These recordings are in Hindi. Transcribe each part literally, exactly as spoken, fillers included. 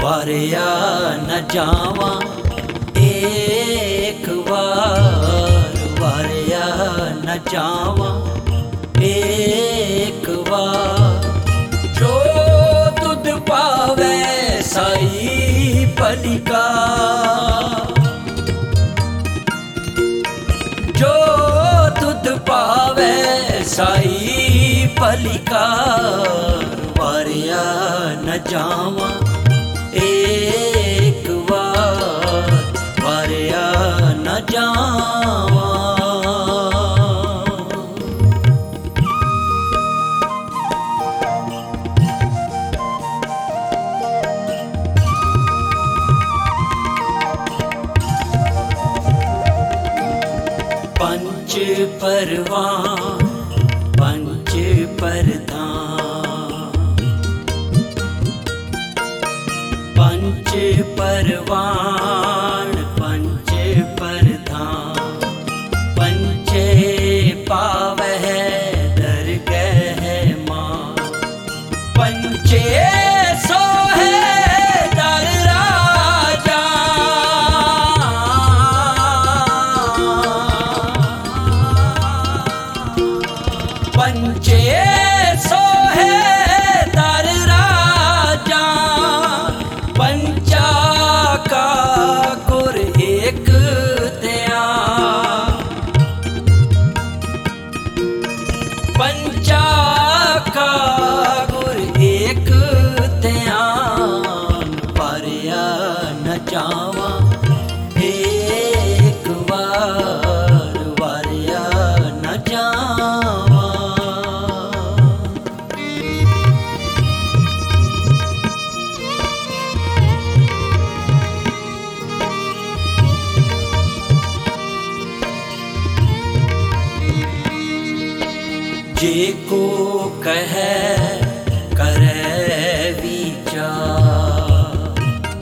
वारिया न जावा एक बार, वारिया न जावा एक बार। जो तुद पावे साई पलिका, जो तुद पावे साई पलिका। वारिया न जावा एक बार, वारिया न जावा। पंच परवान पंच परधान, पंच परवान पंच परधान। पंचे पावह दरगह मां, पंचे सोहे दर राजा। पंचे सोहे दर राजा, पंचा का गुर एक दया। पंचा का गुर एक ध्यान। वारिया न जावा एक बार, वारिया न जावा। जे को कहे करे विचार,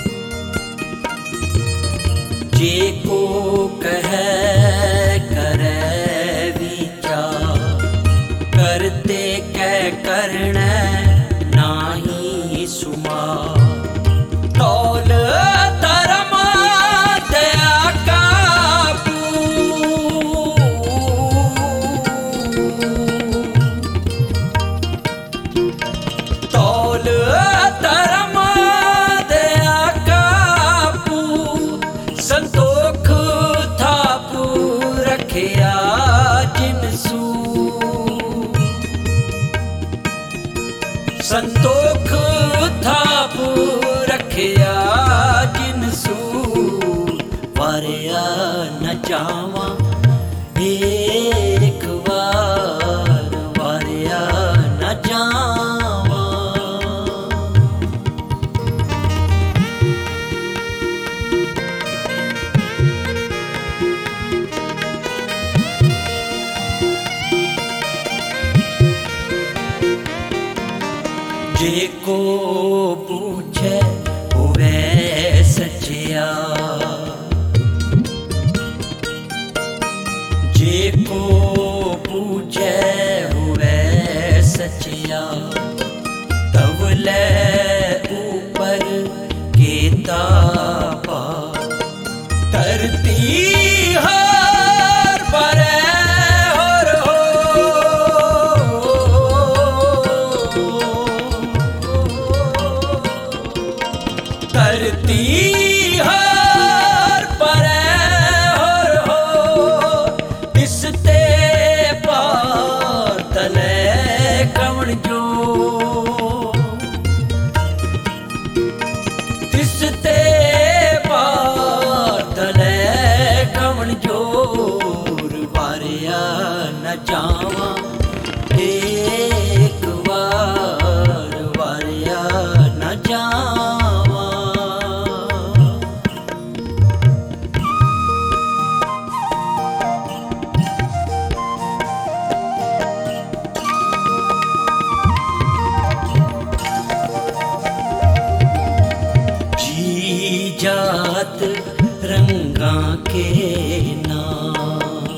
जे को कहे करे विचार। करते कह करण नाही सुमार, तौल धर्म दया का धर्म दया कापू। संतोख थापू रखिया जिनसू, संतोख थापू रखिया जिनसू। वारिया न जावा एक बार, वारिया न जावा। जे को पूछे होवे सचिया, जे को पूछे होवे सचिया। तवले ऊपर केता पा, धरती हर पर हर हो। धरती हर पर हर हो, तिसते पार तले कवण जो। तिसते पार तले कवण जोर। वारिया न जावा एक बार, वारिया न जावा। जी जात रंगा के नाम,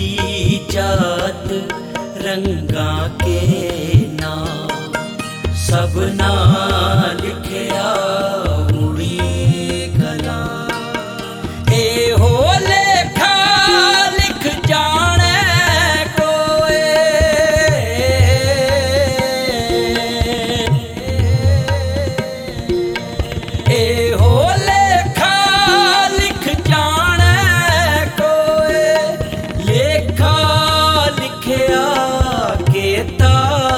जी जात रंगा के नाम। सबना लिखिया उड़ी गला ए हो लेखा लिख जाने कोए ए हो लेखा लिख जाने कोए लेखा लिखिया केता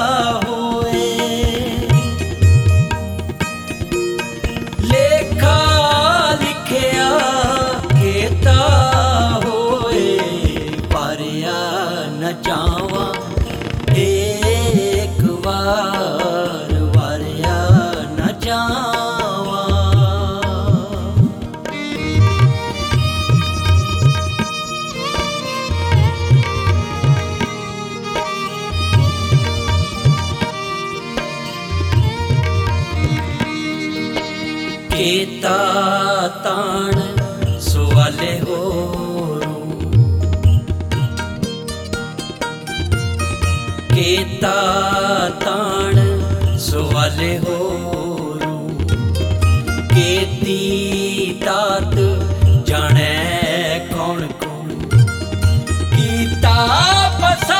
लेखा लिखिया केता होए पारिया न जावा एक बार वारिया न जावा केता ताण सुवाले हो केता ताण सुवाले हो केती तात जाने कौन कौन कीता पसा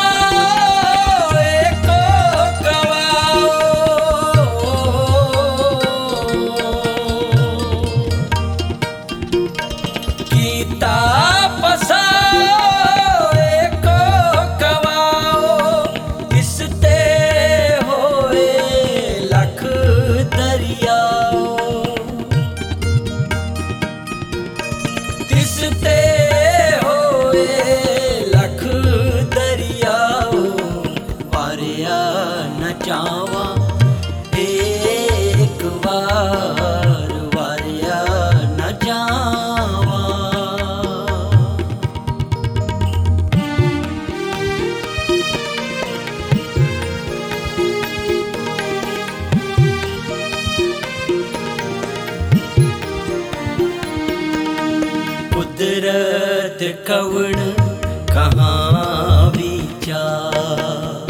तिसते होए लख दरियाओ पारिया न जावा एक बार वारिया न जावा कुदरत कवण कहाँ विचार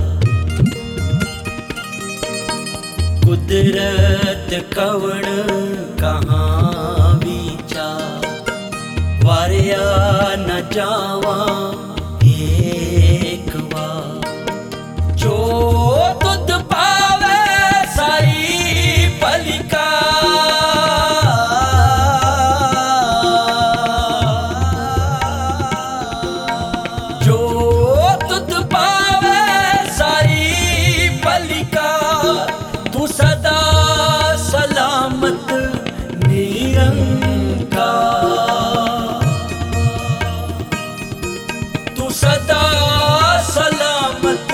कुदरत कवण कहाँ विचार वारिया न जावा एक बार जो तुध पावे साई पलिका तू सदा सलामत निरंकार तू सदा सलामत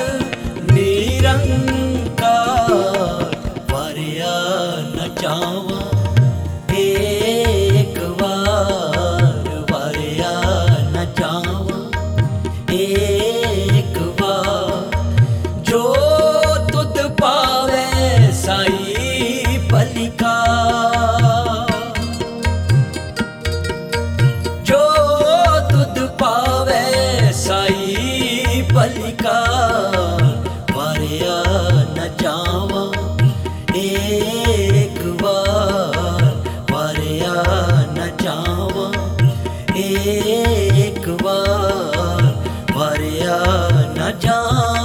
निरंकार वारिया न जावा एक बार वारिया न जावा एक बार जो साई पलिका जो तुध पावे साई पलिका वारिया न जावा एक बार वारिया न जावा एक बार वारिया न जावा।